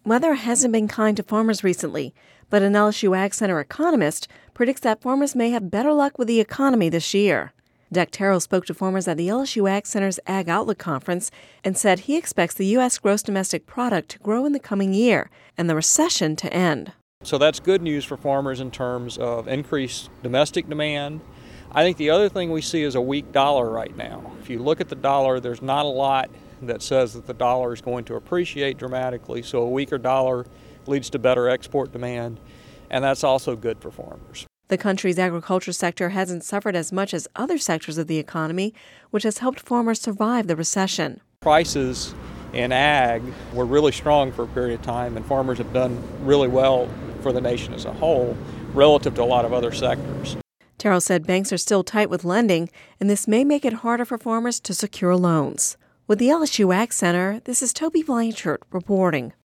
Weather hasn't been kind to farmers recently, but an LSU Ag Center economist predicts that farmers may have better luck with the economy this year. Deck Terrell spoke to farmers at the LSU Ag Center's Ag Outlook Conference and said he expects the U.S. gross domestic product to grow in the coming year and the recession to end. So that's good news for farmers in terms of increased domestic demand. I think the other thing we see is a weak dollar right now. If you look at the dollar, there's not a lot that says that the dollar is going to appreciate dramatically, so a weaker dollar leads to better export demand, and that's also good for farmers. The country's agriculture sector hasn't suffered as much as other sectors of the economy, which has helped farmers survive the recession. Prices in ag were really strong for a period of time, and farmers have done really well for the nation as a whole relative to a lot of other sectors. Terrell said banks are still tight with lending, and this may make it harder for farmers to secure loans. With the LSU Ag Center, this is Toby Blanchard reporting.